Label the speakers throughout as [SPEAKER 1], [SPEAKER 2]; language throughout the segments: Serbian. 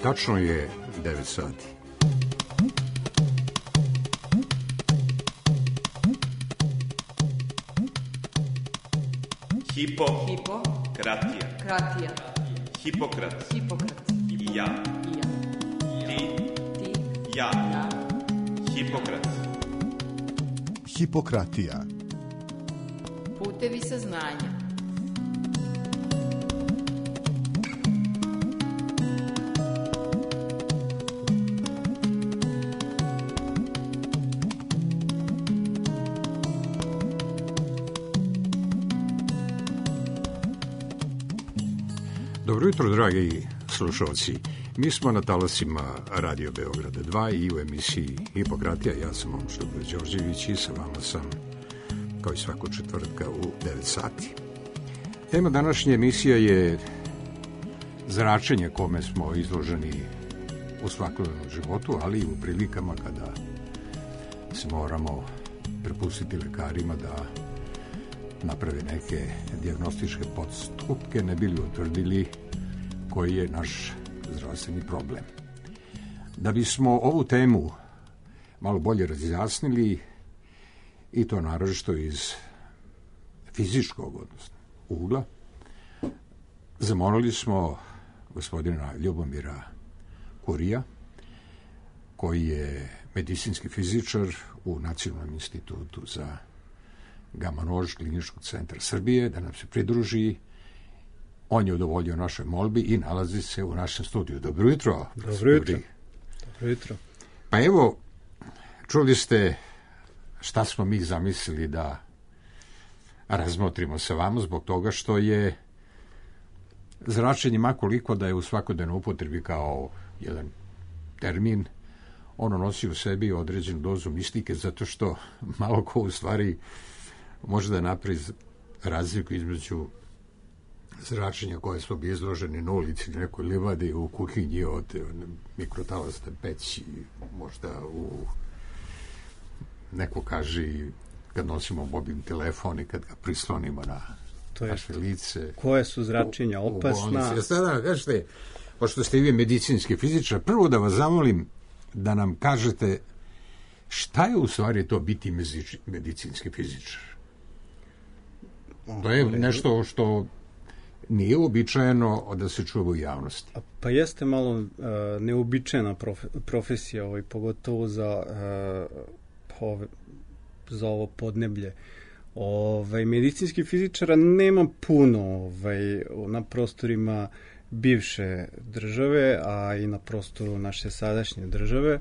[SPEAKER 1] Tačno je 9 sati.
[SPEAKER 2] Hipokratija. Hipokrat. I ja. Ti. Ja. Hipokrat.
[SPEAKER 3] Hipokratija.
[SPEAKER 4] Putevi saznanja.
[SPEAKER 1] Dobro jutro, dragi slušalci. Mi smo na talasima Radio Beograda 2 i u emisiji Hipokratija. Ja sam Momčilo Đorđević i sa vama sam kao i svakog četvrtka u 9 sati. Tema današnje emisije je zračenje kome smo izloženi u svakodnevnom životu, ali i u prilikama kada se moramo prepustiti lekarima da naprave neke dijagnostičke postupke, ne bili utvrdili koji je naš zdravstveni problem. Da bismo ovu temu malo bolje razjasnili, i to naročito iz fizičkog ugla, zamolili smo gospodina Ljubomira Kurija, koji je medicinski fizičar u Nacionalnom institutu za Gama-nož Kliničkog centra Srbije, da nam se pridruži. On je udovoljio našoj molbi i nalazi se u našem studiju. Dobro jutro.
[SPEAKER 5] Dobro jutro.
[SPEAKER 1] Pa evo, čuli ste šta smo mi zamislili da razmotrimo sa vama, zbog toga što je zračenje, makoliko da je u svakodnevnoj upotrebi kao jedan termin, ono nosi u sebi određenu dozu mistike, zato što malo ko u stvari može da napravi razliku između zračenja koje smo bi izloženi na ulici, nekoj livadi, u kuhinji od mikrotalasne peći, možda u neko kaže kad nosimo mobilni telefon i kad ga prislonimo na naše lice.
[SPEAKER 5] Koje su zračenja opasna?
[SPEAKER 1] Sada kažete, pošto ste i vi medicinski fizičar, prvo da vas zamolim da nam kažete šta je u stvari to biti medicinski fizičar. To je nešto što nije uobičajeno da se čuva u javnosti.
[SPEAKER 5] Pa jeste malo neobičajna profesija, pogotovo za ovo podneblje. Medicinski fizičara nema puno na prostorima bivše države, a i na prostoru naše sadašnje države.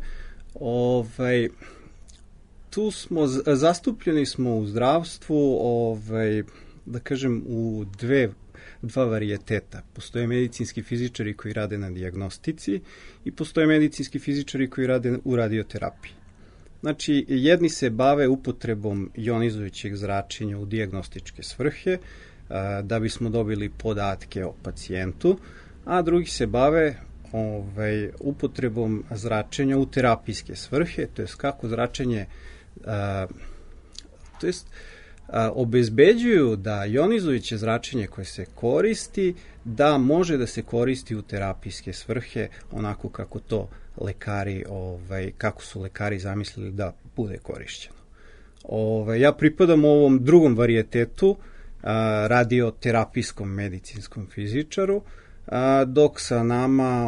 [SPEAKER 5] Tu smo, zastupljeni smo u zdravstvu, da kažem, u dva varijeteta. Postoje medicinski fizičari koji rade na dijagnostici i postoje medicinski fizičari koji rade u radioterapiji. Znači, jedni se bave upotrebom ionizujućeg zračenja u dijagnostičke svrhe, da bismo dobili podatke o pacijentu, a drugi se bave upotrebom zračenja u terapijske svrhe, to je kako zračenje obezbeđuju da ionizujuće zračenje koje se koristi, da može da se koristi u terapijske svrhe, onako kako to lekari, kako su lekari zamislili da bude korišćeno. Ja pripadam ovom drugom varijetetu, radioterapijskom medicinskom fizičaru, dok sa nama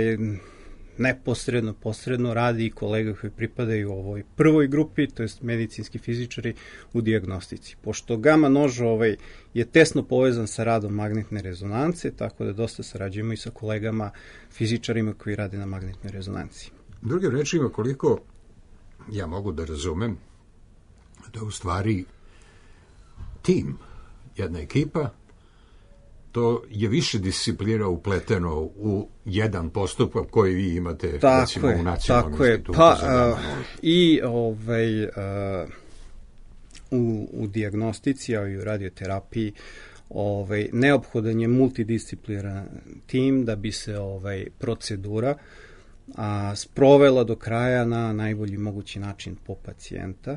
[SPEAKER 5] posredno radi i kolega koji pripadaju ovoj prvoj grupi, to jest medicinski fizičari u dijagnostici. Pošto Gama-nož je tesno povezan sa radom magnetne rezonance, tako da dosta sarađujemo i sa kolegama fizičarima koji rade na magnetnoj rezonanci.
[SPEAKER 1] Drugim rečima, koliko ja mogu da razumem, da u stvari tim, jedna ekipa, to je više disciplina upleteno u jedan postupak koji vi imate, recimo, u Nacionalnom institutu za Gama-nož.
[SPEAKER 5] I u dijagnostici, a i u radioterapiji, neophodan je multidisciplinaran tim da bi se procedura sprovela do kraja na najbolji mogući način po pacijenta.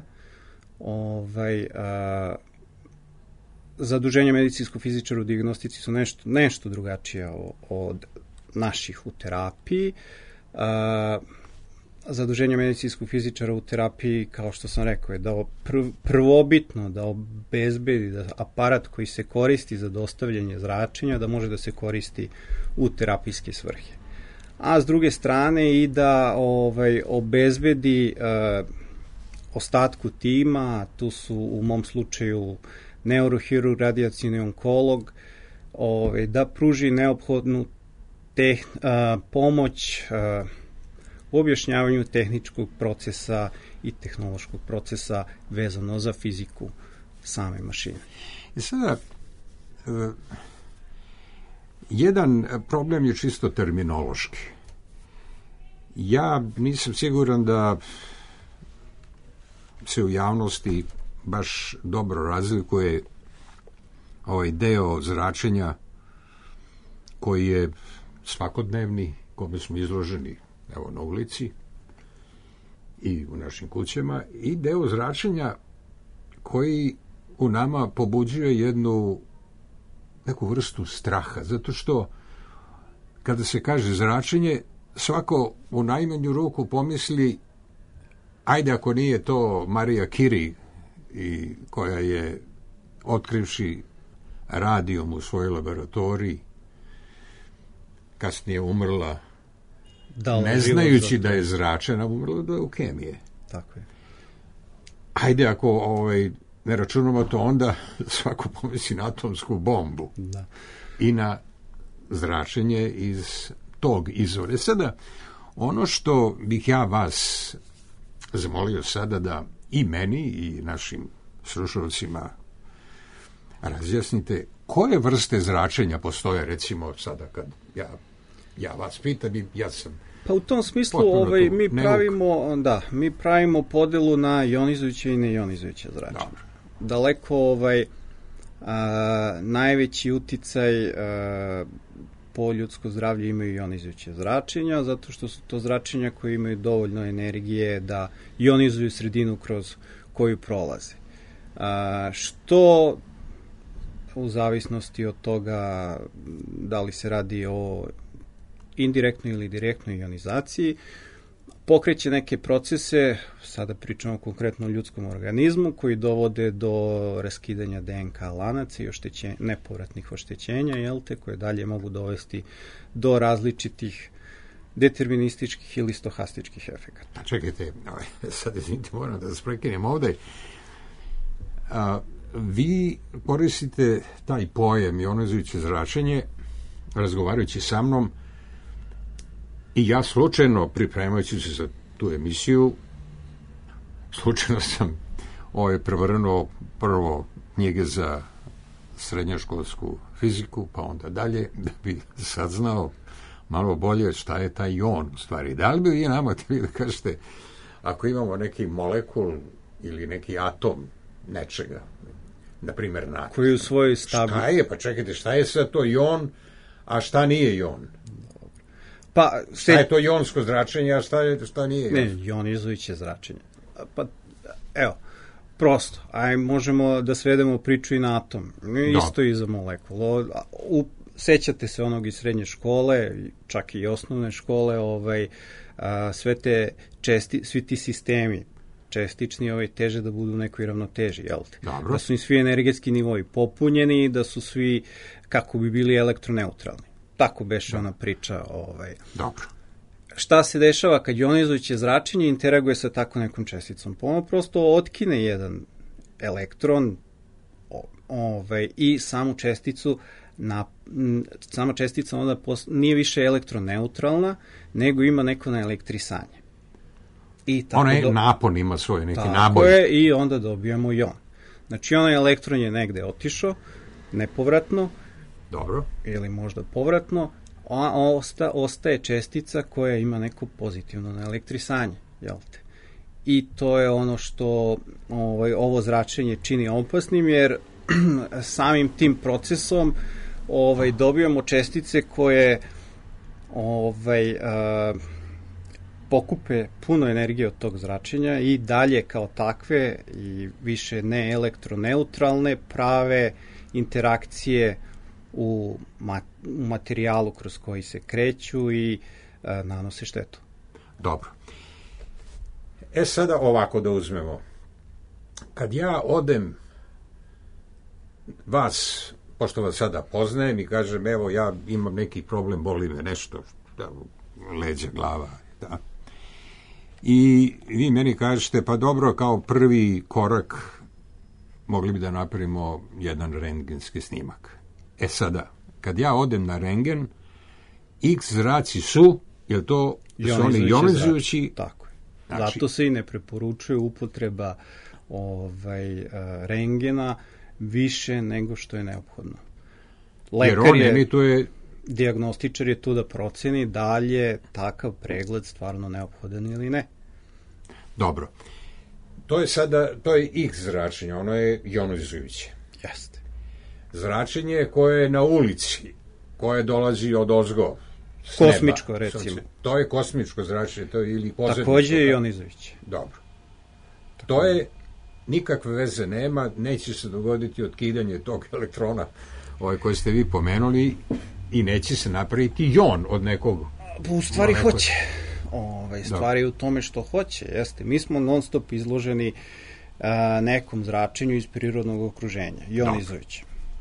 [SPEAKER 5] Zaduženja medicinskog fizičara u dijagnostici su nešto drugačija od naših u terapiji. Zaduženje medicinskog fizičara u terapiji, kao što sam rekao, je da prvobitno da obezbedi da aparat koji se koristi za dostavljanje zračenja da može da se koristi u terapijske svrhe. A s druge strane i da obezbedi ostatku tima, tu su u mom slučaju neurohirurg, radijacioni onkolog, da pruži neophodnu pomoć u objašnjavanju tehničkog procesa i tehnološkog procesa vezano za fiziku same mašine.
[SPEAKER 1] I sada, jedan problem je čisto terminološki. Ja nisam siguran da se u javnosti baš dobro razlikuje ovaj deo zračenja koji je svakodnevni, kome smo izloženi evo na ulici i u našim kućama, i deo zračenja koji u nama pobuđuje neku vrstu straha, zato što kada se kaže zračenje, svako u najmanju ruku pomisli, ajde ako nije to Marija Curie, koja je otkrivši radijom u svojoj laboratoriji kasnije umrla, ne znajući da je zračena, umrla od leukemije.
[SPEAKER 5] Tako je.
[SPEAKER 1] Ajde ako ne računamo to, onda svako pomisli na atomsku bombu.
[SPEAKER 5] Da.
[SPEAKER 1] I na zračenje iz tog izvora. Sada, ono što bih ja vas zamolio sada da i meni i našim slušalcima razjasnite koje vrste zračenja postoje, recimo sada kad ja vas pitam i ja sam...
[SPEAKER 5] Pa u tom smislu mi pravimo podelu na ionizujuće i neionizujuće zračenje.
[SPEAKER 1] Dobro.
[SPEAKER 5] Daleko najveći uticaj po ljudsko zdravlje imaju ionizujuće zračenja, zato što su to zračenja koje imaju dovoljno energije da ionizuju sredinu kroz koju prolaze. Što u zavisnosti od toga da li se radi o indirektnoj ili direktnoj ionizaciji, pokreće neke procese, sada pričamo konkretno o ljudskom organizmu, koji dovode do raskidanja DNK lanaca i nepovratnih oštećenja, koje dalje mogu dovesti do različitih determinističkih ili stohastičkih efekata.
[SPEAKER 1] Čekajte, sad izvinite, moram da vas prekinem ovde. Vi koristite taj pojam ionizujuće zračenje, razgovarajući sa mnom, i ja slučajno, pripremajući se za tu emisiju, slučajno sam prevrnuo prvo knjige za srednjoškolsku fiziku, pa onda dalje, da bi saznao malo bolje šta je taj ion u stvari. Da li bi vi nama da kažete, ako imamo neki molekul ili neki atom nečega, na primjer natrium,
[SPEAKER 5] koji u svojoj stabi...
[SPEAKER 1] Šta je, pa čekajte, šta je sad to ion, a šta nije ion? Šta je to ionsko zračenje, a šta nije?
[SPEAKER 5] Ne, ionizujuće zračenje. Pa, evo, prosto, možemo da svedemo priču i na atom. Isto i za molekulu. Sećate se onog iz srednje škole, čak i osnovne škole, svi ti sistemi čestični teže da budu u nekoj ravnoteži, jel te?
[SPEAKER 1] Dobro.
[SPEAKER 5] Da su im svi energetski nivoji popunjeni, da su svi kako bi bili elektroneutralni. Tako beše ona priča.
[SPEAKER 1] Dobro.
[SPEAKER 5] Šta se dešava kad ionizujuće zračenje interaguje sa tako nekom česticom? Pa ono prosto otkine jedan elektron i samu česticu, sama čestica onda nije više elektroneutralna, nego ima neko naelektrisanje.
[SPEAKER 1] Onaj napon ima svoj neki naboj.
[SPEAKER 5] Tako je, i onda dobijamo ion. Znači, onaj elektron je negde otišao, nepovratno,
[SPEAKER 1] dobro,
[SPEAKER 5] ili možda povratno, a ostaje čestica koja ima neko pozitivno naelektrisanje, jel te? I to je ono što ovo zračenje čini opasnim, jer samim tim procesom dobijamo čestice koje pokupe puno energije od tog zračenja i dalje kao takve i više ne elektroneutralne prave interakcije u materijalu kroz koji se kreću i nanose štetu.
[SPEAKER 1] Dobro. Sada ovako da uzmemo. Kad ja odem vas, pošto vas sada poznajem i kažem, evo, ja imam neki problem, boli me nešto, leđa, glava, da. I vi meni kažete, pa dobro, kao prvi korak mogli bi da napravimo jedan rentgenski snimak. Sada, kad ja odem na rentgen, X zraci su, je li to su oni jonizujući?
[SPEAKER 5] Tako je. Znači, zato se i ne preporučuje upotreba rentgena više nego što je neophodno. Dijagnostičar je tu da proceni da li je takav pregled stvarno neophodan ili ne.
[SPEAKER 1] Dobro. To je X zračenje, ono je jonizujuće.
[SPEAKER 5] Jeste.
[SPEAKER 1] Zračenje koje je na ulici, koje dolazi od ozgo.
[SPEAKER 5] Kosmičko, neba, recimo.
[SPEAKER 1] To je kosmičko zračenje, to je ili pozadničko.
[SPEAKER 5] Takođe je jonizujuće.
[SPEAKER 1] Dobro. To je, nikakve veze nema, neće se dogoditi otkidanje tog elektrona koje ste vi pomenuli i neće se napraviti jon od nekog...
[SPEAKER 5] U stvari hoće. Stvari u tome što hoće, jeste. Mi smo non stop izloženi nekom zračenju iz prirodnog okruženja, jonizujuće.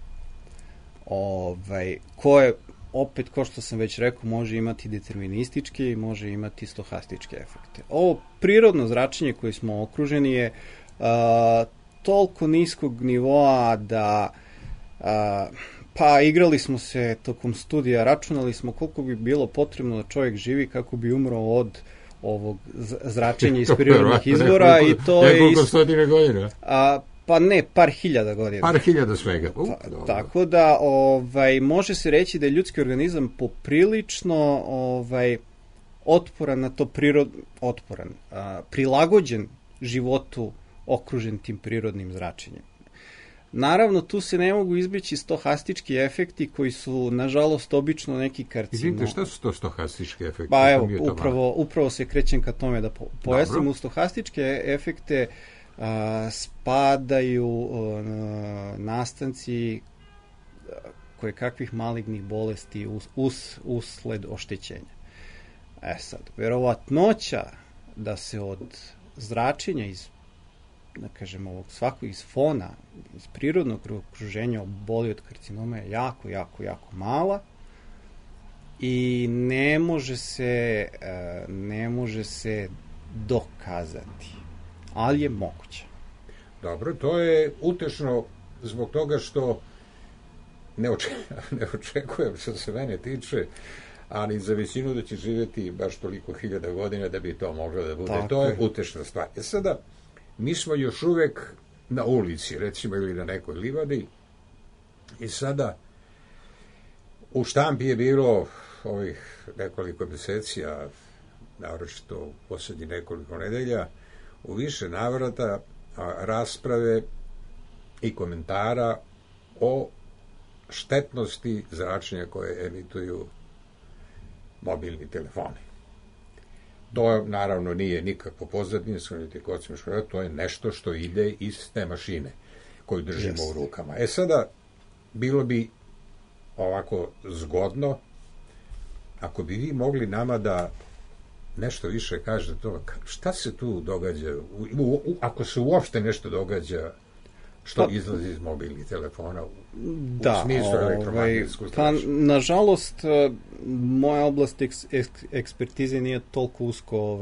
[SPEAKER 5] Koje, opet, ko što sam već rekao, može imati determinističke i može imati stohastičke efekte. Ovo prirodno zračenje koje smo okruženi je toliko niskog nivoa da pa igrali smo se tokom studija, računali smo koliko bi bilo potrebno da čovjek živi kako bi umro od ovog zračenja iz prirodnih izvora i to je...
[SPEAKER 1] Nekoliko stotine godina?
[SPEAKER 5] Pa ne, par hiljada godina.
[SPEAKER 1] Par hiljada svega.
[SPEAKER 5] Tako da može se reći da je ljudski organizam poprilično otporan na to prilagođen životu okružen tim prirodnim zračenjem. Naravno, tu se ne mogu izbjeći stohastički efekti koji su, nažalost, obično neki karcinom.
[SPEAKER 1] Izvinite, šta su to stohastički efekti?
[SPEAKER 5] Pa evo, upravo se krećem ka tome da pojasnim. U stohastičke efekte spadaju nastanci koje kakvih malignih bolesti usled oštećenja. Sad, verovatnoća da se od zračenja da kažemo, svakog iz fona, iz prirodnog okruženja oboli od karcinoma je jako, jako, jako mala i ne može se dokazati, ali je moguće.
[SPEAKER 1] Dobro, to je utešno zbog toga što ne očekujem što se mene tiče, ali za većinu da će živjeti baš toliko hiljada godina da bi to moglo da bude. Tako. To je utešna stvar. Sada, mi smo još uvek na ulici, recimo, ili na nekoj livadi, i sada u štampi je bilo ovih nekoliko meseci, a naročito u posljednjih nekoliko nedelja, u više navrata rasprave i komentara o štetnosti zračenja koje emituju mobilni telefoni. To naravno nije nikakvo pozadinsko, niti kosmičko, to je nešto što ide iz te mašine koju držimo u rukama. Sada, bilo bi ovako zgodno, ako bi vi mogli nama da nešto više kažete to, šta se tu događa, ako se uopšte nešto događa što izlazi iz mobilnih telefona u smislu elektromagnetskog zračenja.
[SPEAKER 5] Pa, nažalost, moja oblast ekspertize nije toliko usko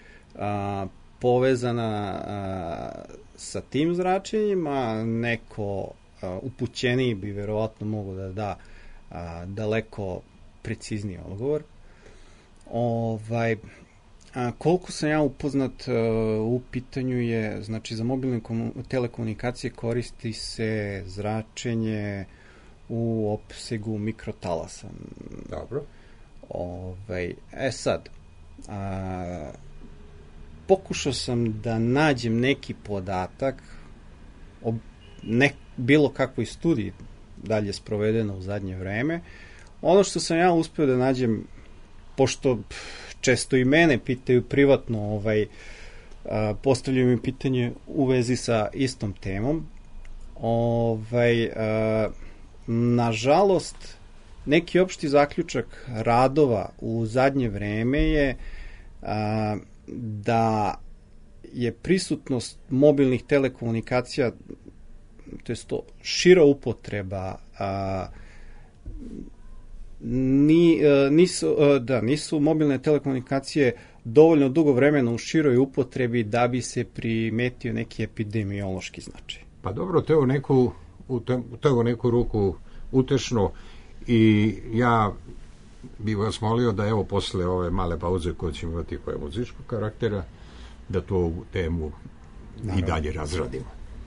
[SPEAKER 5] povezana sa tim zračenjima. Neko upućeniji bi verovatno mogo da da daleko precizniji odgovor. Koliko sam ja upoznat, u pitanju je, znači, za mobilne telekomunikacije koristi se zračenje u opsegu mikrotalasa.
[SPEAKER 1] Dobro.
[SPEAKER 5] Sad, pokušao sam da nađem neki podatak o bilo kakvoj studiji dalje sprovedeno u zadnje vreme. Ono što sam ja uspeo da nađem, pošto često i mene pitaju privatno, postavljaju mi pitanje u vezi sa istom temom. nažalost, neki opšti zaključak radova u zadnje vreme je da je prisutnost mobilnih telekomunikacija, to je šira upotreba, nisu mobilne telekomunikacije dovoljno dugo vremena u široj upotrebi da bi se primetio neki epidemiološki značaj.
[SPEAKER 1] Pa dobro, to je u neku ruku utešno i ja bih vas molio da evo posle ove male pauze koju ćemo imati koja je muzičkog karaktera, da tu temu i dalje razradimo.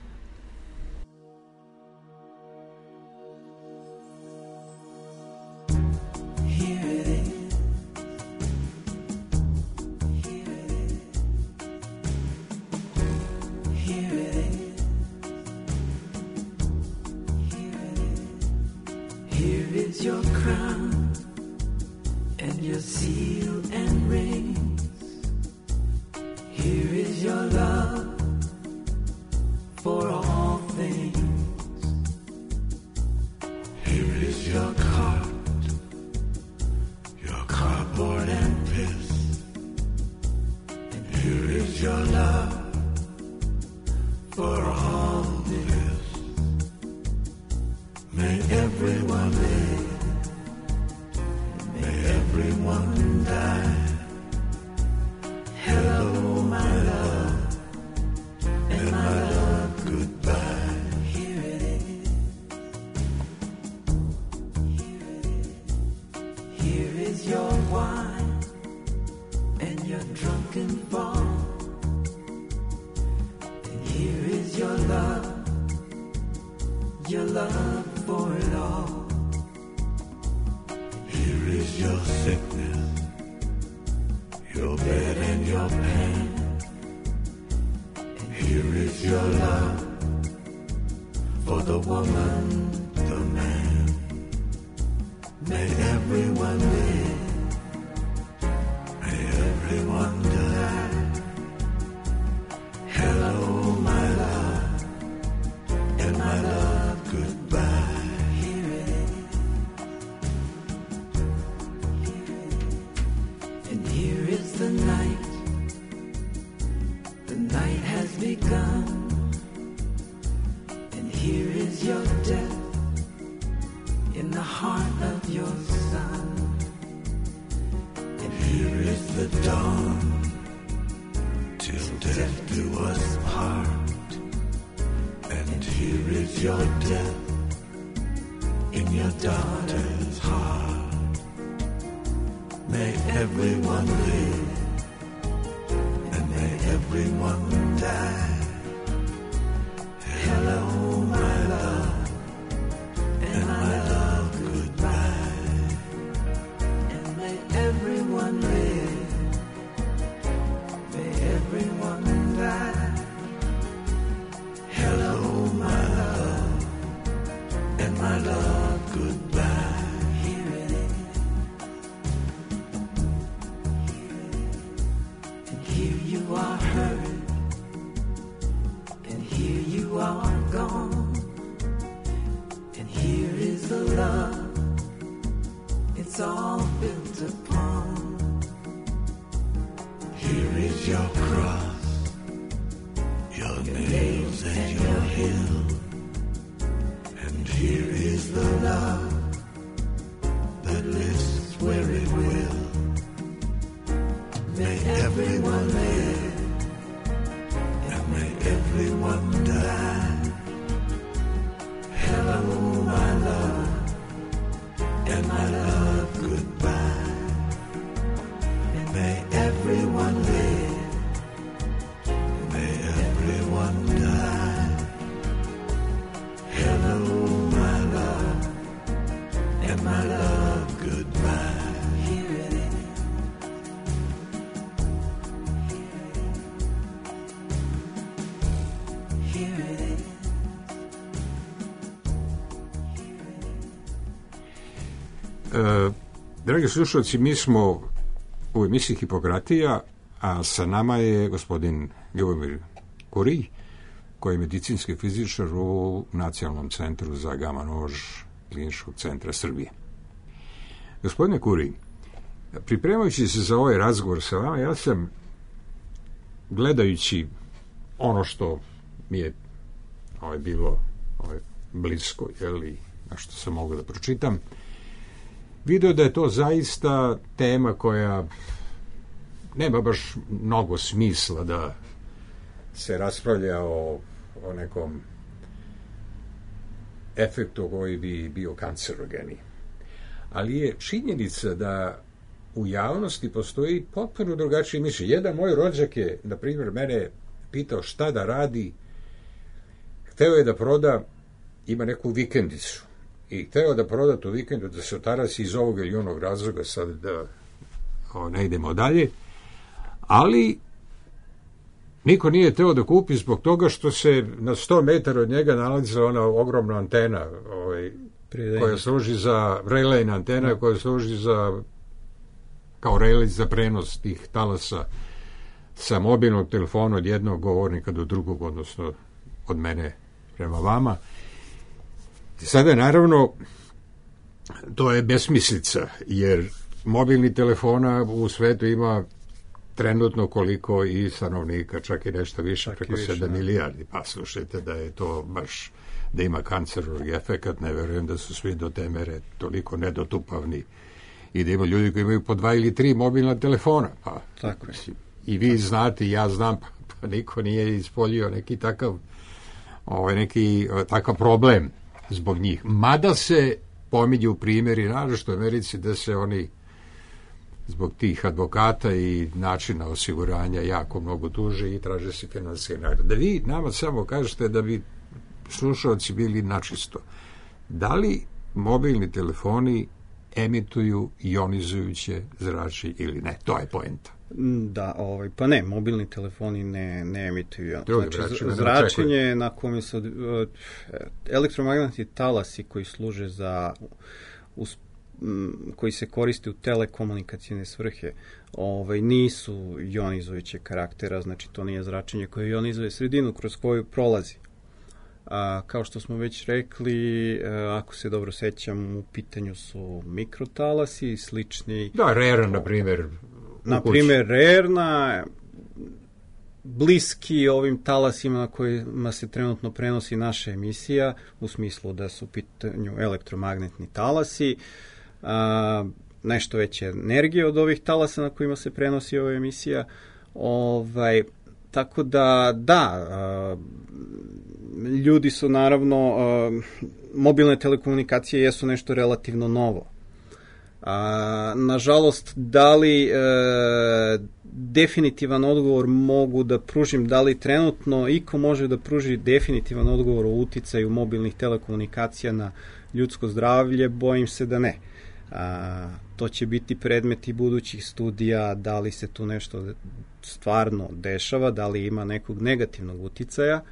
[SPEAKER 3] Your crown and your seal and rings. Here is your love for all things. Here is your cart, your cardboard and piss. And here is your love for all this. May everyone live. Everyone die. Hello, my love, and my love, goodbye. Here it is. Here is your wine and your drunken fall. And here is your love for it all. Here is your sickness, your bed and your pain. And here is your love for the woman, the man. May everyone live, may everyone die. Hello, my love, and my love, goodbye. The night has begun, and here is your death in the heart of your son. And here is the dawn, till death do us part. And here is your death in your daughter's heart. May everyone live, everyone die. Hello, my love, and my love, goodbye. And may everyone live, may everyone die. Hello, my love, and my love, goodbye. Here it is. And here you are hurt, and here you are gone. And here is the love it's all built upon. Here is your cross, your nails and your hill. And here is the love that lives where it will. May everyone live, and may everyone die. Hello, my love, and my love, goodbye. And may everyone live, may everyone die. Hello, my love, and my love, goodbye. Here it is. Here it is.
[SPEAKER 1] Dragi slušalci, mi smo u emisiji Hipokratija, a sa nama je gospodin Ljubomir Kurij, koji je medicinski fizičar u Nacionalnom centru za gama nož Kliničkog centra Srbije. Gospodine Kuri, pripremajući se za ovaj razgovor sa vama, ja sam, gledajući ono što mi je bilo blisko, na što sam mogao da pročitam, video da je to zaista tema koja nema baš mnogo smisla da se raspravlja o nekom efektu koji bi bio kancerogeni. Ali je činjenica da u javnosti postoji potpuno drugačije mišljenje. Jedan moj rođak je, na primjer, mene pitao šta da radi. Hteo je da proda, ima neku vikendicu, i hteo da proda tu vikendu, da se otarasi iz ovog ili onog razloga, sad da ne idemo dalje, ali niko nije hteo da kupi zbog toga što se na 100 metara od njega nalazila ona ogromna antena koja služi za relejna antena, koja služi kao relej za prenos tih talasa sa mobilnog telefona od jednog govornika do drugog, odnosno od mene prema vama. Sada, naravno, to je besmislica, jer mobilni telefona u svetu ima trenutno koliko i stanovnika, čak i nešto više, preko 7 milijardi. Pa slušajte, da je to baš, da ima kancerogeni efekat, ne verujem da su svi do te mere toliko nedotupavni i da ima ljudi koji imaju po 2 ili 3 mobilna telefona. Pa,
[SPEAKER 5] tako je.
[SPEAKER 1] I vi znate, i ja znam, pa niko nije ispoljio neki takav problem zbog njih. Mada se pominju primjeri, naročito u Americi, da se oni zbog tih advokata i načina osiguranja jako mnogo tuže i traže se finansijske nagrade. Da vi nama samo kažete, da bi slušalci bili načisto, da li mobilni telefoni emituju ionizujuće zračenje ili ne? To je poenta.
[SPEAKER 5] Da, pa ne, mobilni telefoni ne emituju. Znači, zračenje na kome se elektromagnetni talasi koji služe za koji se koriste u telekomunikacijne svrhe, nisu ionizujuće karaktera, znači to nije zračenje koje ionizuje sredinu kroz koju prolazi. Kao što smo već rekli, ako se dobro sećam, u pitanju su mikrotalasi, slični...
[SPEAKER 1] Da, rerna, na primjer.
[SPEAKER 5] Na primjer, rerna, bliski ovim talasima na kojima se trenutno prenosi naša emisija, u smislu da su u pitanju elektromagnetni talasi, nešto veće energije od ovih talasa na kojima se prenosi ova emisija. Tako da, ljudi su naravno, mobilne telekomunikacije jesu nešto relativno novo. Nažalost, da li definitivan odgovor mogu da pružim, da li trenutno iko može da pruži definitivan odgovor o uticaju mobilnih telekomunikacija na ljudsko zdravlje, bojim se da ne. To će biti predmet i budućih studija, da li se tu nešto stvarno dešava, da li ima nekog negativnog uticaja.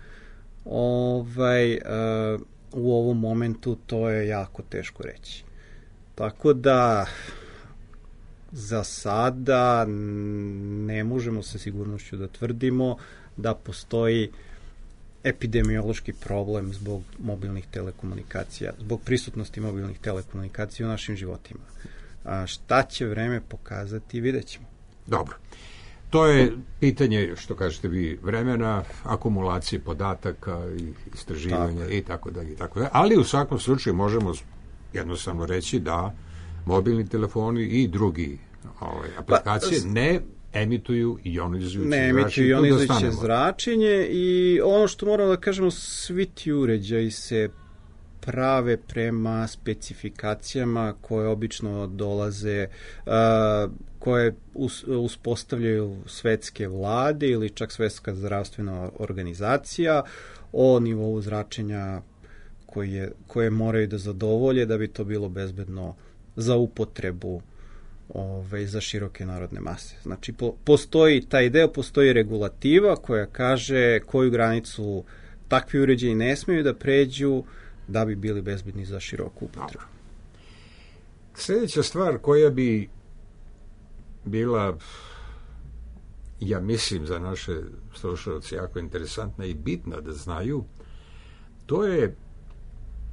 [SPEAKER 5] U ovom momentu to je jako teško reći. Tako da za sada ne možemo sa sigurnošću da tvrdimo da postoji epidemiološki problem zbog mobilnih telekomunikacija, zbog prisutnosti mobilnih telekomunikacija u našim životima. Šta će vreme pokazati, vidjet ćemo.
[SPEAKER 1] Dobro. To je pitanje, što kažete vi, vremena, akumulacije podataka i istraživanja i tako dalje. Ali u svakom slučaju možemo jednostavno reći da mobilni telefoni i drugi aplikacije ne emituju ionizujuće
[SPEAKER 5] zračenje i ono što moramo da kažemo, svi ti uređaji se prave prema specifikacijama koje obično dolaze, koje uspostavljaju svetske vlade ili čak Svetska zdravstvena organizacija o nivou zračenja koje moraju da zadovolje da bi to bilo bezbedno za upotrebu za široke narodne mase. Znači, postoji taj deo, postoji regulativa koja kaže koju granicu takvi uređaji ne smeju da pređu da bi bili bezbedni za široku upotrebu.
[SPEAKER 1] Sljedeća stvar koja bi bila, ja mislim, za naše slušalce jako interesantna i bitna da znaju, to je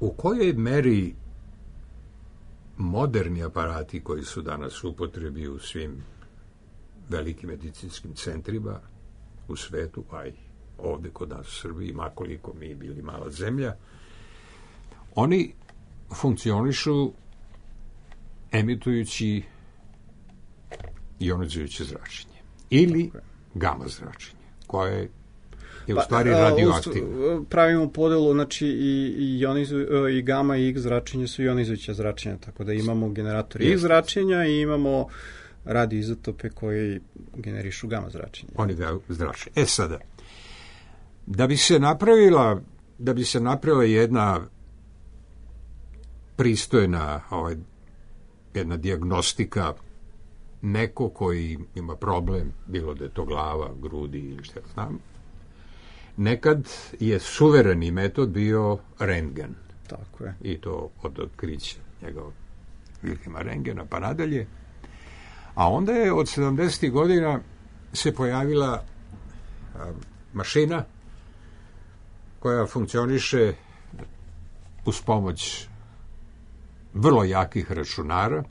[SPEAKER 1] u kojoj meri moderni aparati koji su danas u upotrebi u svim velikim medicinskim centrima u svetu, a i ovde kod nas u Srbiji, makoliko mi bili mala zemlja, oni funkcionišu emitujući ionizujuće zračenje ili gama zračenje, koje je u stvari radioaktivno.
[SPEAKER 5] Pravimo podelu, znači i gama i X zračenje su ionizujuća zračenja, tako da imamo generator X zračenja i imamo radioizotope koji generišu gama zračenja.
[SPEAKER 1] Oni daju zračenje. Sada, da bi se napravila jedna pristojna jedna dijagnostika, neko koji ima problem, bilo da je to glava, grudi ili šta znam, nekad je suvereni metod bio rentgen.
[SPEAKER 5] Tako je.
[SPEAKER 1] I to od otkrića njegovog Wilhelma Rentgena pa nadalje. A onda je od 70. godina se pojavila mašina koja funkcioniše uz pomoć vrlo jakih računara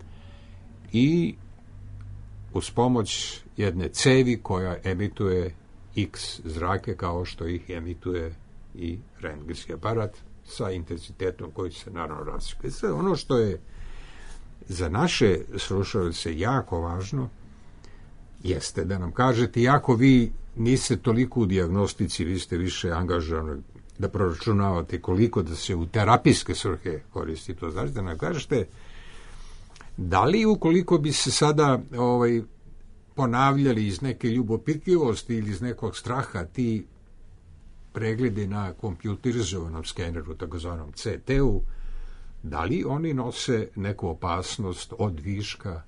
[SPEAKER 1] i uz pomoć jedne cevi koja emituje X zrake kao što ih emituje i rentgenski aparat sa intenzitetom koji se naravno razlikuje. Sve ono što je za naše slušalce jako važno jeste da nam kažete, iako vi niste toliko u dijagnostici, vi ste više angažovani da proračunavate koliko da se u terapijske svrhe koristi to, znači da nam kažete da li ukoliko bi se sada ponavljali iz neke ljubopitljivosti ili iz nekog straha ti pregledi na kompjuterizovanom skeneru, takozvanom CT-u, da li oni nose neku opasnost od viška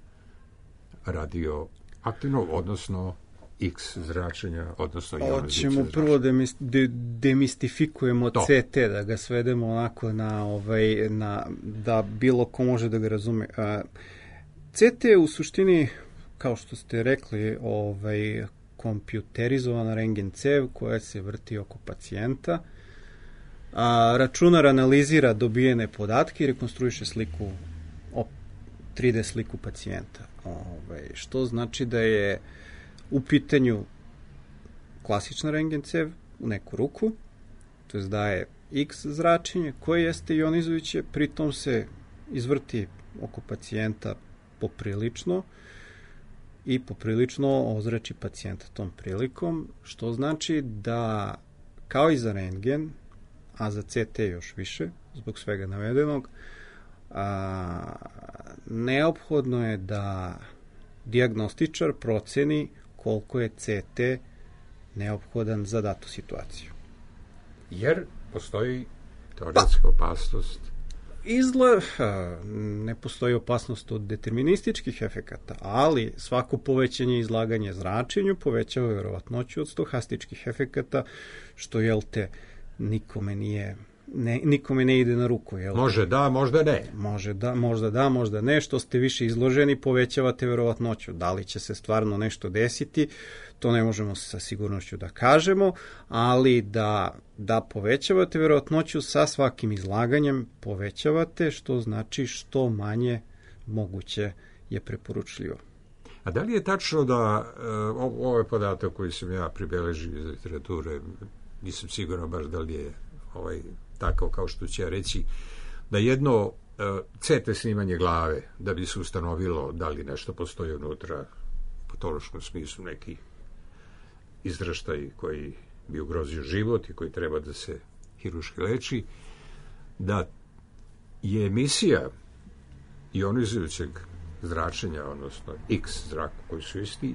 [SPEAKER 1] radioaktivnog, odnosno X zračenja, odnosno ionizujućeg zračenja.
[SPEAKER 5] Hoćemo prvo demistifikujemo CT, da ga svedemo onako na da bilo ko može da ga razume. CT je u suštini, kao što ste rekli, kompjuterizovana rentgen cev koja se vrti oko pacijenta. Računar analizira dobijene podatke i rekonstruiše sliku, 3D sliku pacijenta. Što znači da je u pitanju klasična rentgen cev u neku ruku, to je daje X zračenje koje jeste ionizujuće, pritom se izvrti oko pacijenta poprilično i poprilično ozrači pacijenta tom prilikom, što znači da kao i za rentgen, a za CT još više, zbog svega navedenog, neophodno je da dijagnostičar proceni koliko je CT neophodan za datu situaciju.
[SPEAKER 1] Jer postoji teoretska opasnost.
[SPEAKER 5] Ne postoji opasnost od determinističkih efekata, ali svako povećanje izlaganja zračenju povećava verovatnoću od stohastičkih efekata, što, nikome ne ide na ruku.
[SPEAKER 1] Može da, možda ne.
[SPEAKER 5] Možda da, možda ne. Što ste više izloženi, povećavate verovatnoću. Da li će se stvarno nešto desiti, to ne možemo sa sigurnošću da kažemo, ali da povećavate verovatnoću sa svakim izlaganjem, povećavate, što znači što manje moguće je preporučljivo.
[SPEAKER 1] A da li je tačno da ovaj podatak koji sam ja pribeležio iz literature, nisam siguran baš da li je takav kao što će ja reći, da jedno CT snimanje glave, da bi se ustanovilo da li nešto postoji unutra, u patološkom smislu neki izraštaj koji bi ugrozio život i koji treba da se hiruški leči, da je emisija ionizujućeg zračenja, odnosno X zraku koji su isti,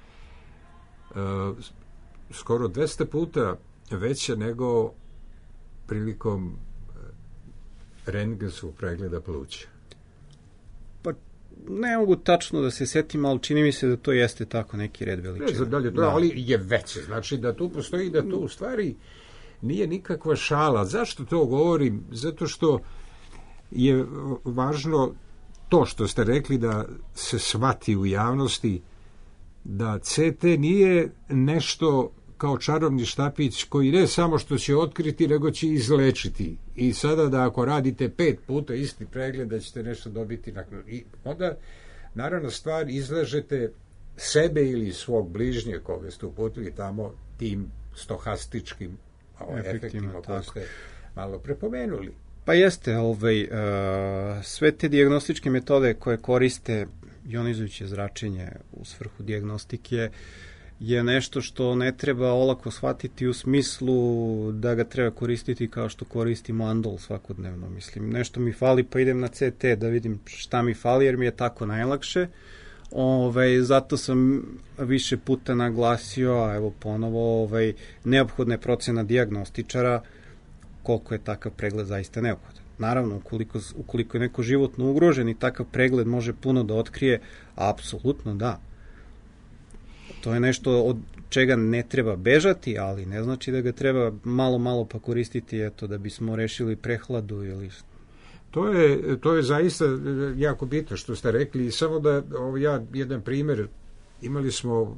[SPEAKER 1] skoro 200 puta veća nego prilikom rentgenskog pregleda pluća.
[SPEAKER 5] Pa ne mogu tačno da se setim, ali čini mi se da to jeste tako neki red veličina.
[SPEAKER 1] Ne znam da li je to, ali je veće. Znači da tu postoji, da to u stvari nije nikakva šala. Zašto to govorim? Zato što je važno to što ste rekli da se shvati u javnosti da CT nije nešto kao čarobni štapić koji ne samo što će otkriti, nego će izlečiti. I sada da ako radite 5 puta isti pregled, da ćete nešto dobiti nakon. I onda, naravno, stvar izlažete sebe ili svog bližnjeg koga ste uputili tamo tim stohastičkim efektima koje ste malo prepomenuli.
[SPEAKER 5] Pa jeste, sve te dijagnostičke metode koje koriste jonizujuće zračenje u svrhu dijagnostike je nešto što ne treba olako shvatiti u smislu da ga treba koristiti kao što koristimo andol svakodnevno. Mislim, nešto mi fali pa idem na CT da vidim šta mi fali jer mi je tako najlakše. Zato sam više puta naglasio, a evo ponovo, neophodna je procena dijagnostičara koliko je takav pregled zaista neophodan. Naravno, ukoliko je neko životno ugrožen i takav pregled može puno da otkrije, apsolutno da. To je nešto od čega ne treba bežati, ali ne znači da ga treba malo pa koristiti, eto, da bismo rešili prehladu ili...
[SPEAKER 1] To je zaista jako bitno što ste rekli. Samo da jedan primjer, imali smo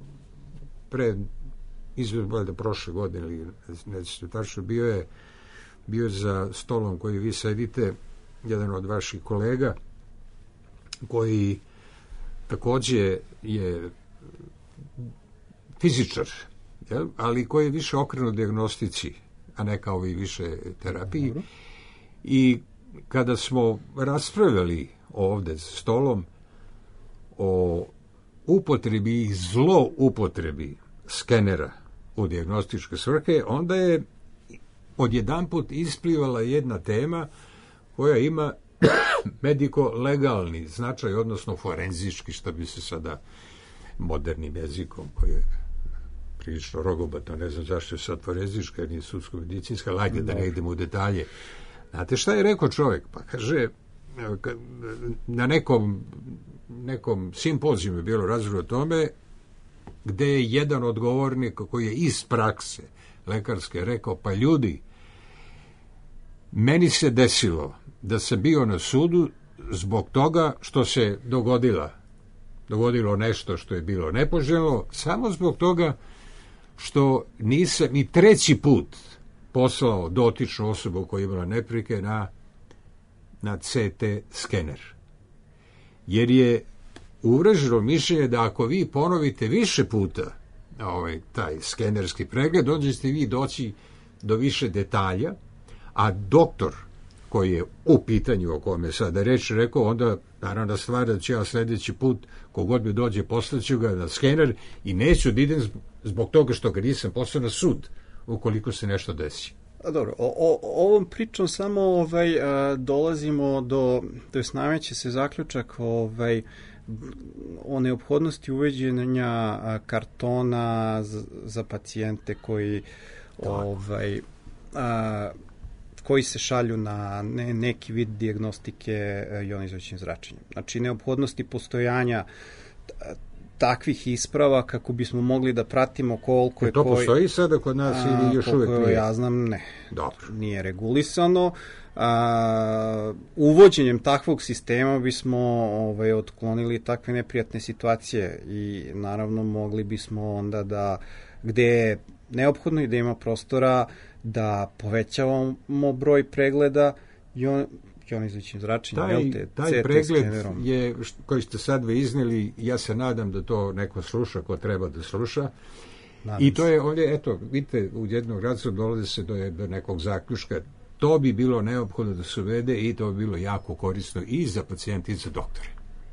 [SPEAKER 1] izvedba prošle godine, ili nećete tačno, bio je za stolom koji vi sedite, jedan od vaših kolega, koji takođe je fizičar, ali koji je više okrenut dijagnostici, a ne kao i više terapiji. Dobro. I kada smo raspravljali ovde s stolom o upotrebi i zloupotrebi skenera u dijagnostičke svrhe, onda je odjedanput isplivala jedna tema koja ima mediko-legalni značaj, odnosno forenzički, što bi se sada modernim jezikom, koji je prilično rogobatan, ne znam zašto je sad forenzička, jer nije sudsko-medicinska, lajde da ne idemo u detalje. Znate šta je rekao čovjek? Pa kaže, na nekom simpozijumu je bilo razgovor o tome, gde je jedan od govornika koji je iz prakse lekarske rekao, pa ljudi, meni se desilo da sam bio na sudu zbog toga što se dogodilo nešto što je bilo nepoželjno, samo zbog toga što nisam i 3. put poslao dotičnu osobu koja je imala neprilike na CT skener. Jer je uvreženo mišljenje da ako vi ponovite više puta taj skenerski pregled, onda ćete vi doći do više detalja, a doktor koji je u pitanju o kome sada reč rekao, onda naravno stvar da ću ja sledeći put, kogod mi dođe, poslaću ga na skener i neću da idem zbog toga što ga nisam poslao na sud, ukoliko se nešto desi.
[SPEAKER 5] Dobro, ovom pričom samo dolazimo do nameće se zaključak o neophodnosti uveđenja kartona za pacijente koji se šalju na neki vid dijagnostike jonizujućim zračenjem. Znači, neophodnosti postojanja takvih isprava kako bismo mogli da pratimo koliko je
[SPEAKER 1] to postoji sada kod nas ili još uvek nije?
[SPEAKER 5] Ja znam, ne.
[SPEAKER 1] Dobro.
[SPEAKER 5] Nije regulisano. Uvođenjem takvog sistema bismo otklonili takve neprijatne situacije i naravno mogli bismo onda da, gde je neophodno i da ima prostora da povećavamo broj pregleda jonizujućim zračenjem.
[SPEAKER 1] Taj pregled je, koji ste sad vi izneli, ja se nadam da to neko sluša ko treba da sluša. I to je ovdje, eto, vidite, u jednog razloga dolaze se do nekog zaključka. To bi bilo neophodno da se uvede i to bi bilo jako korisno i za pacijente i za doktore.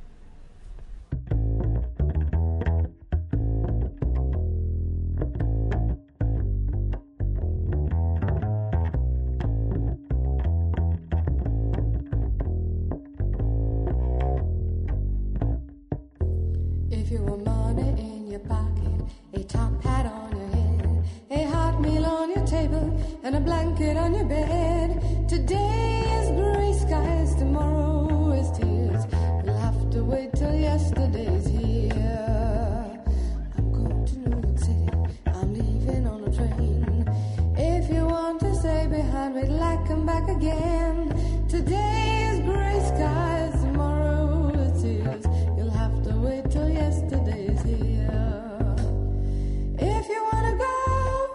[SPEAKER 6] And a blanket on your bed. Today is gray skies, tomorrow is tears. You'll have to wait till yesterday's here. I'm going to New York City, I'm leaving on a train. If you want to stay behind, wait till I come back again. Today is gray skies, tomorrow is tears. You'll have to wait till yesterday's here. If you want to go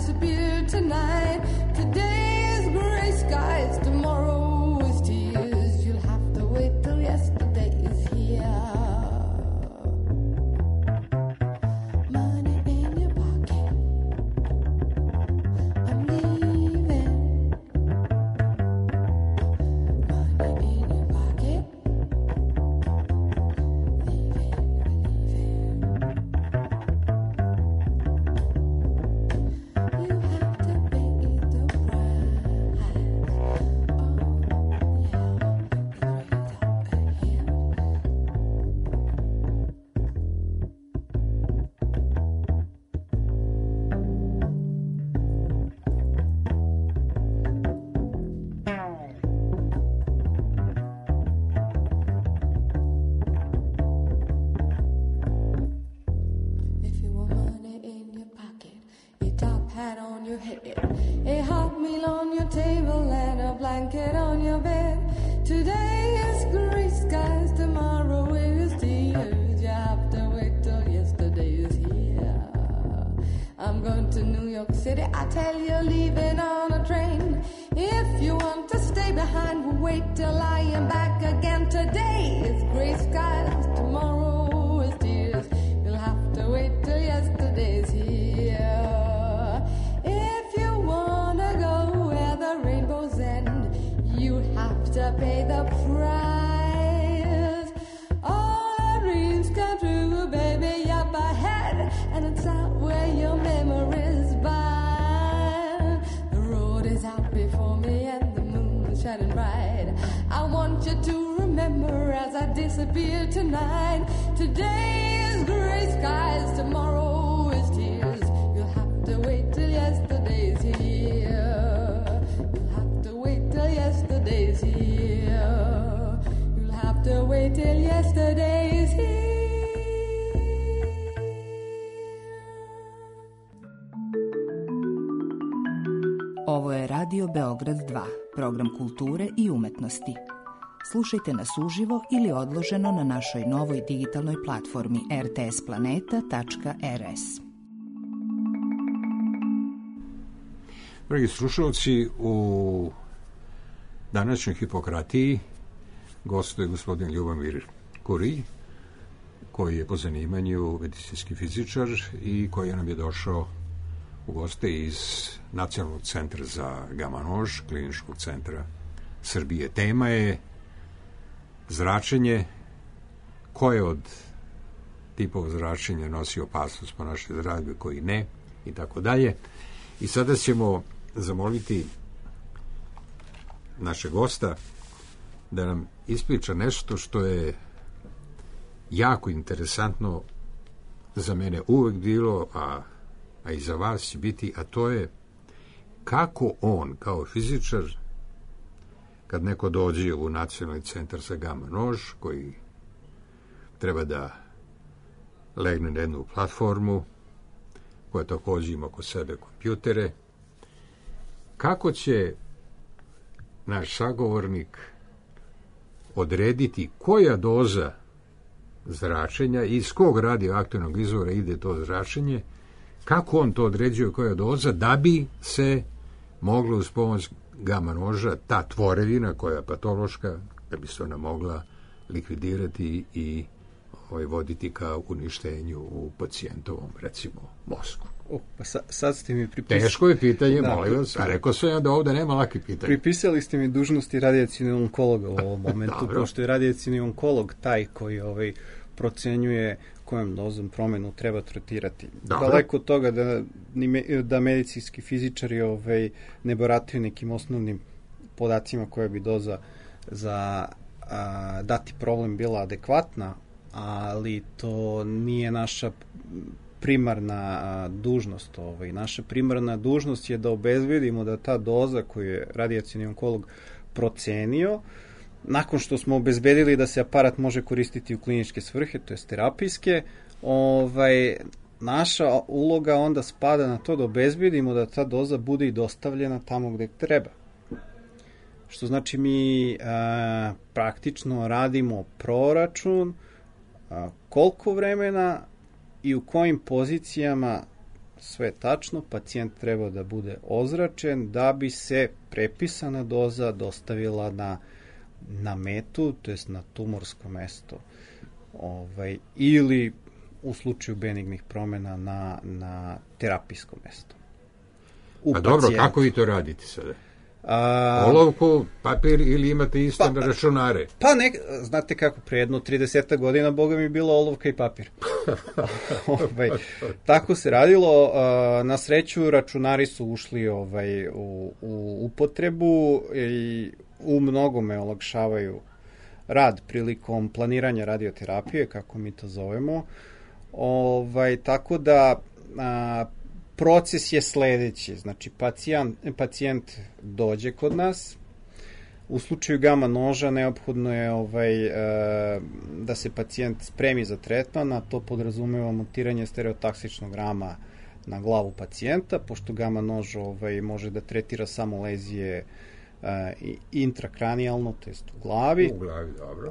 [SPEAKER 6] disappear tonight. Today is gray skies, tomorrow is tears. You'll have to wait till yesterday is here. Money in your pocket, I'm leaving. Money in your pocket, leaving. You have to pay the price. If you want money in your pocket, your top hat on your head, a hot meal on your table, and a blanket on your bed. Today is gray skies, tomorrow is tears. You have to wait till yesterday is here. I'm going to New York City, I tell you, leaving on a train. If you want to stay behind, wait till I am back again. Today is gray skies, tomorrow is tears. You'll have to wait till yesterday's here. If you wanna go where the rainbows end, you have to pay the price. All our dreams come true, baby, up ahead, and it's out where your memories bind. The road is out before me and the moon is shining bright. I want you to remember as I disappear tonight. Today is gray skies, tomorrow is tears. You'll have to wait till yesterday's here. You'll have to wait till yesterday's here. You'll have to wait till yesterday's here.
[SPEAKER 7] Ovo je Radio Beograd 2, program kulture i umetnosti. Slušajte nas uživo ili odloženo na našoj novoj digitalnoj platformi rtsplaneta.rs.
[SPEAKER 1] Dragi slušalci, u današnjoj Hipokratiji gostuje gospodin Ljubomir Kurilj, koji je po zanimanju medicinski fizičar i koji nam je došao u goste iz Nacionalnog centra za gama nož, Kliničkog centra Srbije. Tema je zračenje, koje od tipova zračenja nosi opasnost po naše zdravlje, koji ne, i tako dalje. I sada ćemo zamoliti našeg gosta da nam ispriča nešto što je jako interesantno za mene uvek bilo, a i za vas će biti, a to je kako on, kao fizičar, kad neko dođe u Nacionalni centar za gama nož, koji treba da legne na jednu platformu, koja takođe ima oko sebe kompjutere, kako će naš sagovornik odrediti koja doza zračenja i iz kog radioaktivnog izvora ide to zračenje, kako on to određuje koja doza, da bi se moglo uz pomoć gama noža, ta tvorevina koja je patološka, da bi se ona mogla likvidirati i voditi ka uništenju u pacijentovom, recimo, mozgu.
[SPEAKER 5] Pa sad ste mi pripisali...
[SPEAKER 1] Teško je pitanje, molim vas, a rekao sam ja da ovde nema laki pitanja.
[SPEAKER 5] Pripisali ste mi dužnosti radijacijnog onkologa u ovom momentu, pošto je radijacijni onkolog taj koji procenjuje kojom dozom promenu treba tretirati.
[SPEAKER 1] Dobro.
[SPEAKER 5] Daleko od toga da medicinski fizičari ne barataju nekim osnovnim podacima koja bi doza za dati problem bila adekvatna, ali to nije naša primarna dužnost. Naša primarna dužnost je da obezbedimo da ta doza koju je radijacijni onkolog procenio, nakon što smo obezbedili da se aparat može koristiti u kliničke svrhe, to je terapijske, naša uloga onda spada na to da obezbedimo da ta doza bude i dostavljena tamo gde treba. Što znači mi praktično radimo proračun koliko vremena i u kojim pozicijama sve tačno, pacijent treba da bude ozračen da bi se prepisana doza dostavila na metu, to jest na tumorsko mesto, ili u slučaju benignih promjena na terapijsko mesto.
[SPEAKER 1] A dobro, kako vi to radite sada? Olovku, papir ili imate isto na računare?
[SPEAKER 5] Znate kako, pre jedno 30 godina, Boga mi je bilo olovka i papir. Tako se radilo. Na sreću, računari su ušli u upotrebu i u mnogome olakšavaju rad prilikom planiranja radioterapije, kako mi to zovemo. Tako da proces je sledeći. Znači, pacijent dođe kod nas. U slučaju gama noža neophodno je da se pacijent spremi za tretman, a to podrazumeva montiranje stereotaksičnog rama na glavu pacijenta, pošto gama nož može da tretira samo lezije intrakranijalno, to jest u glavi.
[SPEAKER 1] U glavi, dobro.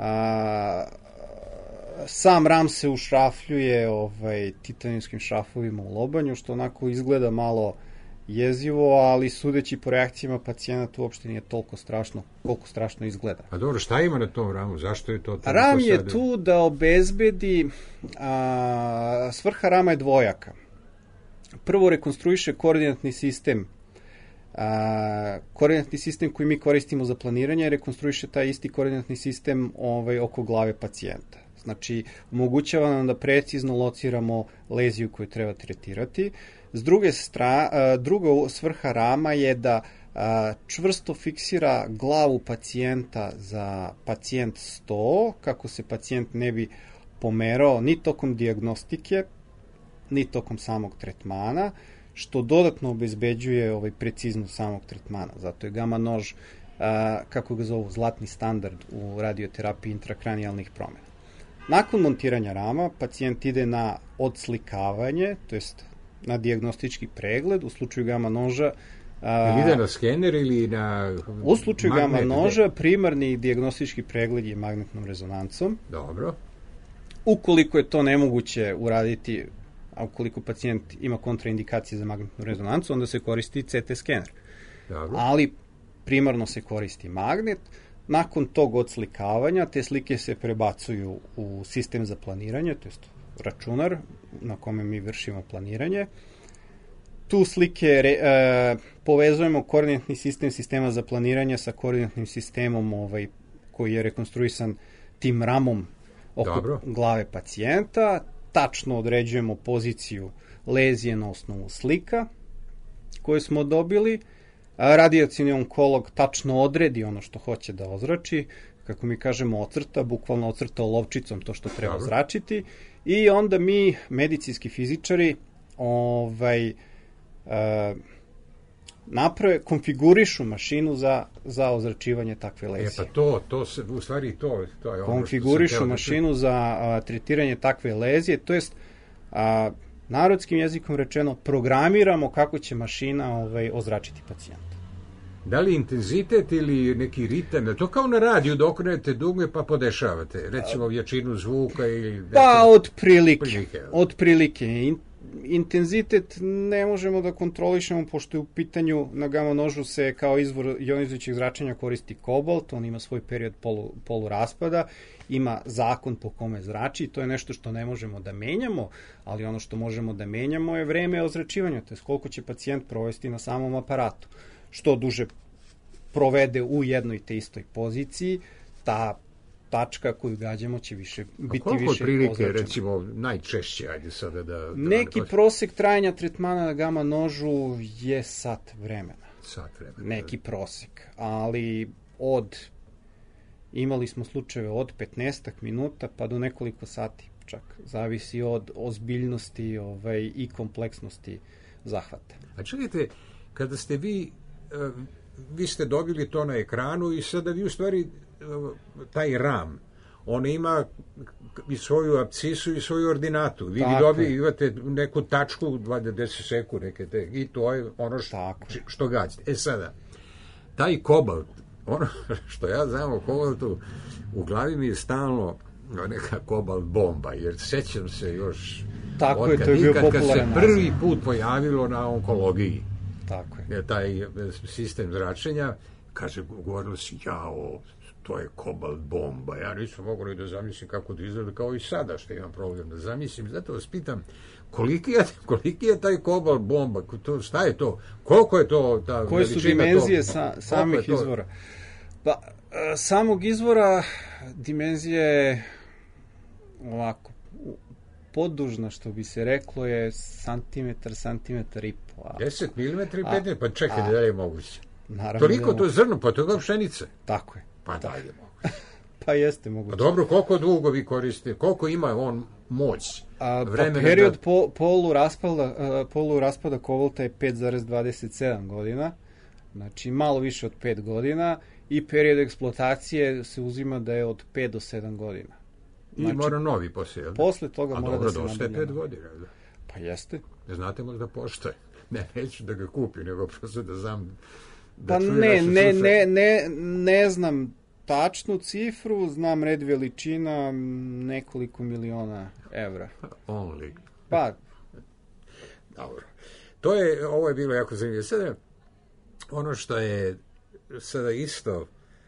[SPEAKER 5] Sam ram se ušrafljuje titanijskim šrafovima u lobanju, što onako izgleda malo jezivo, ali sudeći po reakcijama pacijenata uopšte nije toliko strašno koliko strašno izgleda.
[SPEAKER 1] A dobro, šta ima na tom ramu? Zašto je to?
[SPEAKER 5] Ram je tu da obezbedi, svrha rama je dvojaka. Prvo rekonstruiše koordinatni sistem. Koordinatni sistem koji mi koristimo za planiranje rekonstruiše taj isti koordinatni sistem oko glave pacijenta. Znači, omogućava nam da precizno lociramo leziju koju treba tretirati. S druge strane, druga svrha rama je da čvrsto fiksira glavu pacijenta za pacijent 100, kako se pacijent ne bi pomerao ni tokom dijagnostike, ni tokom samog tretmana, što dodatno obezbeđuje preciznost samog tretmana. Zato je gama nož, kako ga zovu, zlatni standard u radioterapiji intrakranijalnih promjena. Nakon montiranja rama, pacijent ide na odslikavanje, to jest na dijagnostički pregled. U slučaju gama noža...
[SPEAKER 1] ide na skener ili na...
[SPEAKER 5] U slučaju gama noža, primarni dijagnostički pregled je magnetnom rezonancom.
[SPEAKER 1] Dobro.
[SPEAKER 5] Ukoliko je to nemoguće uraditi, a ukoliko pacijent ima kontraindikacije za magnetnu rezonancu, onda se koristi CT skener.
[SPEAKER 1] Dobro.
[SPEAKER 5] Ali primarno se koristi magnet. Nakon tog odslikavanja, te slike se prebacuju u sistem za planiranje, to jest računar na kome mi vršimo planiranje. Tu slike povezujemo koordinatni sistem sistema za planiranje sa koordinatnim sistemom koji je rekonstruisan tim ramom oko glave pacijenta. Tačno određujemo poziciju lezije na osnovu slika koje smo dobili. Radijacioni onkolog tačno odredi ono što hoće da ozrači, kako mi kažemo ocrta, bukvalno ocrta olovčicom to što treba ozračiti, i onda mi, medicinski fizičari, konfigurišu mašinu za ozračivanje takve lezije.
[SPEAKER 1] Pa to se, u stvari to je ono
[SPEAKER 5] konfigurišu mašinu za tretiranje takve lezije, to jest narodskim jezikom rečeno, programiramo kako će mašina ozračiti pacijenta.
[SPEAKER 1] Da li intenzitet ili neki ritam, to kao na radiju da okrenete dugme pa podešavate, recimo jačinu zvuka ili...
[SPEAKER 5] Pa, otprilike. Intenzitet ne možemo da kontrolišemo, pošto je u pitanju na gama nožu se kao izvor ionizujućeg zračenja koristi kobalt, on ima svoj period poluraspada, ima zakon po kome zrači, to je nešto što ne možemo da menjamo, ali ono što možemo da menjamo je vreme ozračivanja, to je koliko će pacijent provesti na samom aparatu. Što duže provede u jednoj te istoj poziciji, ta tačka koju gađamo će biti više ozračena.
[SPEAKER 1] A koliko prilike, recimo, najčešće, ajde sada da...
[SPEAKER 5] Neki prosek trajanja tretmana na gama nožu je sat vremena. Neki prosek, ali imali smo slučajeve od 15 minuta pa do nekoliko sati čak. Zavisi od ozbiljnosti i kompleksnosti zahvata.
[SPEAKER 1] A čekajte, kada ste vi ste dobili to na ekranu i sada vi u stvari taj RAM, on ima i svoju apcisu i svoju ordinatu. Vi imate neku tačku, 20 seku neke te, i to je ono što gađate. Sada, taj kobalt, ono što ja znam o kobaltu, u glavi mi je stalno neka kobalt bomba, jer sećam se još
[SPEAKER 5] Tako je, to je bio popularan
[SPEAKER 1] Kad se
[SPEAKER 5] naziv.
[SPEAKER 1] prvi put pojavilo na onkologiji,
[SPEAKER 5] Tako je.
[SPEAKER 1] taj sistem zračenja, kaže, govorilo si, jao, to je kobalt bomba. Ja nisam mogao ni da zamislim kako to izgleda, kao i sada što imam problem da zamislim. Zato vas pitam, koliki je taj kobalt bomba? Šta je to? Koliko je to ta
[SPEAKER 5] koje su dimenzije samih izvora? Pa, samog izvora dimenzije ovako, poddužna, što bi se reklo, je santimetar i po.
[SPEAKER 1] 10 mm i 15, pa čekaj, da je moguće.
[SPEAKER 5] Naravno,
[SPEAKER 1] toliko to je zrno, pa to je kao pšenice.
[SPEAKER 5] Tako je.
[SPEAKER 1] Pa dajde moguće.
[SPEAKER 5] Pa jeste moguće.
[SPEAKER 1] Pa dobro, koliko dugo vi koristite, koliko ima on moć?
[SPEAKER 5] Period polu raspada kobalta je 5,27 godina, znači malo više od 5 godina, i period eksploatacije se uzima da je od 5 do 7 godina.
[SPEAKER 1] Znači, i mora novi poslije.
[SPEAKER 5] Posle toga mora da se nabavlja. A dobro,
[SPEAKER 1] dosta je 5 godina. Da.
[SPEAKER 5] Pa jeste.
[SPEAKER 1] Ne znate možda pošto je. Ne, neću da ga kupim, nego prosto da znam.
[SPEAKER 5] Da pa ne znam tačnu cifru, znam red veličina nekoliko miliona evra.
[SPEAKER 1] Only.
[SPEAKER 5] Pa.
[SPEAKER 1] Dobro. Ovo je bilo jako zanimljivo. Sada, ono što je sada isto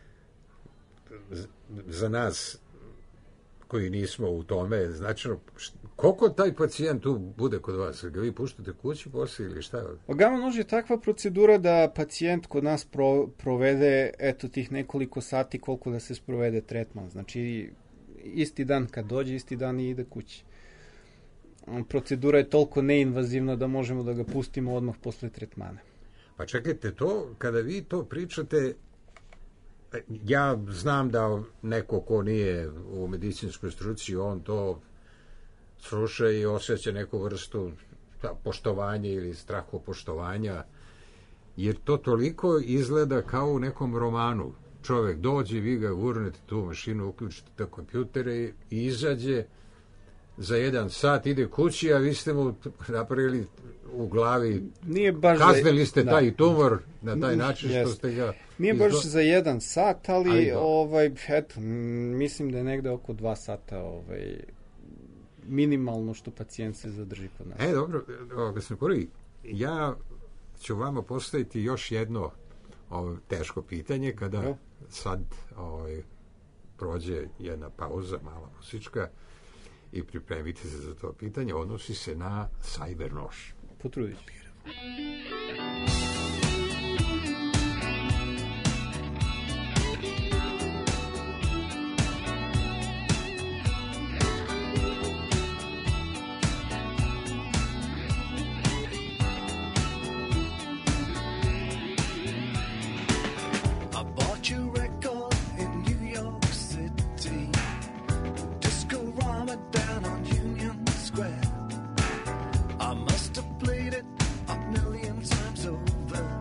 [SPEAKER 1] za nas koji nismo u tome, značajno, koliko taj pacijent tu bude kod vas? Ga vi puštate kući poslije ili šta?
[SPEAKER 5] Gama nož je takva procedura da pacijent kod nas provede tih nekoliko sati koliko da se sprovede tretman. Znači, isti dan kad dođe, isti dan i ide kući. Procedura je toliko neinvazivna da možemo da ga pustimo odmah posle tretmana.
[SPEAKER 1] Pa čekajte, kada vi to pričate, ja znam da neko ko nije u medicinskoj struci, on to sluša i osjeća neku vrstu poštovanja ili strahopoštovanja, jer to toliko izgleda kao u nekom romanu. Čovek dođe, vi ga gurnete tu mašinu, uključite te kompjutere i izađe za 1 sat, ide kući, a vi ste mu napravili u glavi, kaznili ste taj tumor na taj način što ste ga...
[SPEAKER 5] Nije baš za 1 sat, ali mislim da je negde oko 2 sata minimalno što pacijent se zadrži kod nas.
[SPEAKER 1] Dobro, gospodin Kuri, ja ću vama postaviti još jedno teško pitanje, kada sad prođe jedna pauza, mala muzička, i pripremite se za to pitanje, odnosi se na cyber nož.
[SPEAKER 5] Potrudit ću.
[SPEAKER 3] I must have played it a million times over.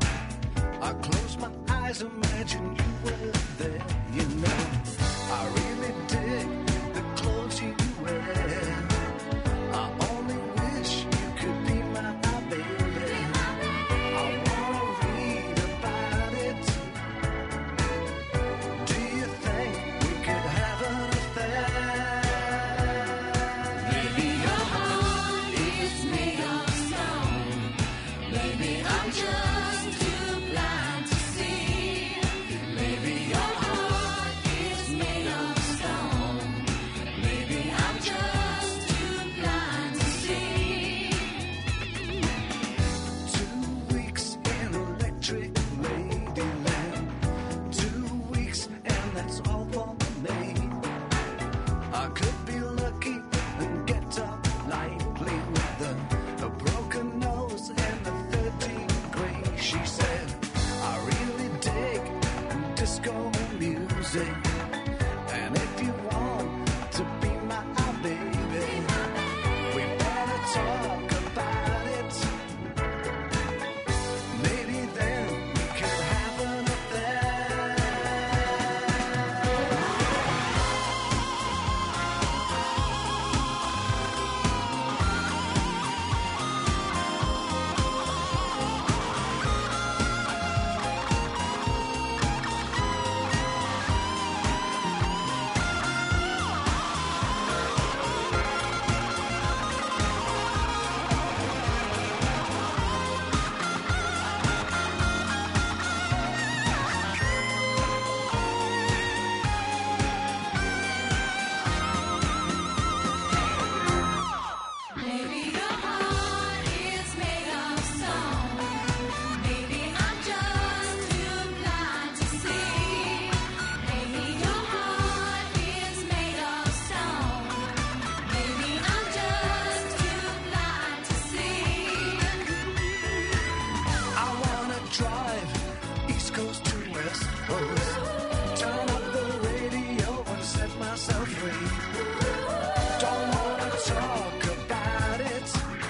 [SPEAKER 3] afraid. Don't wanna talk about it.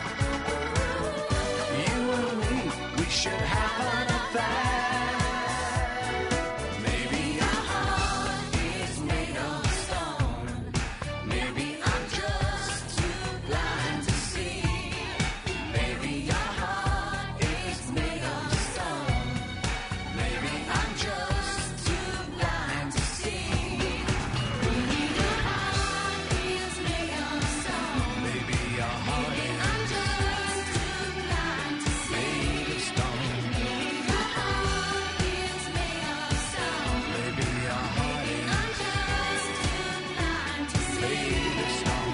[SPEAKER 3] You and me, we should have an affair. Maybe our heart is made of stone. Maybe I'm just too blind to see. Maybe our heart is made of stone. Maybe I'm just too blind to see. Maybe our heart is made of stone. Maybe our heart is I'm just too blind to see. Made of stone. Maybe our heart is made of stone. Maybe our heart is I'm just too blind to see. Made of stone.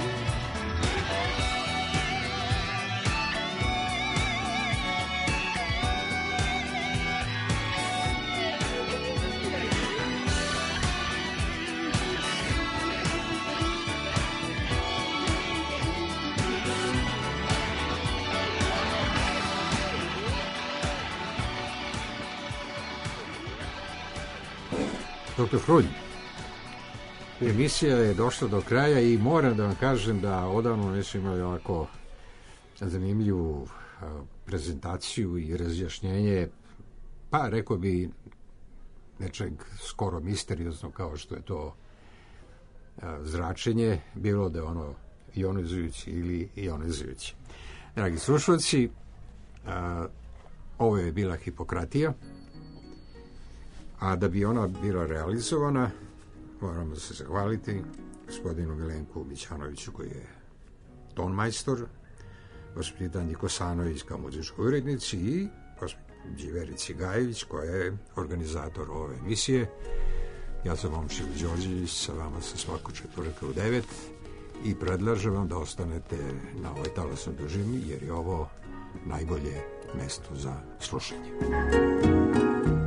[SPEAKER 1] Dr. Frulj, emisija je došla do kraja i moram da vam kažem da odavno nismo imali ovako zanimljivu prezentaciju i razjašnjenje, pa rekao bi nečeg skoro misteriozno kao što je to zračenje, bilo da je ono ionizujući ili ionizujući. Dragi slušalci, ovo je bila Hipokratija, a da bi ona bila realizovana, moramo se zahvaliti gospodinu Milenku Mićanoviću koji je tonmajstor, gospođi Danji Kosanović kao muzičkoj urednici i gospođi Verici Gajević koja je organizator ove emisije. Ja sam Momčilo Đorđević, sa vama sam svako četvrtka u 9 i predlažem vam da ostanete na ovoj talasnoj dužini jer je ovo najbolje mesto za slušanje.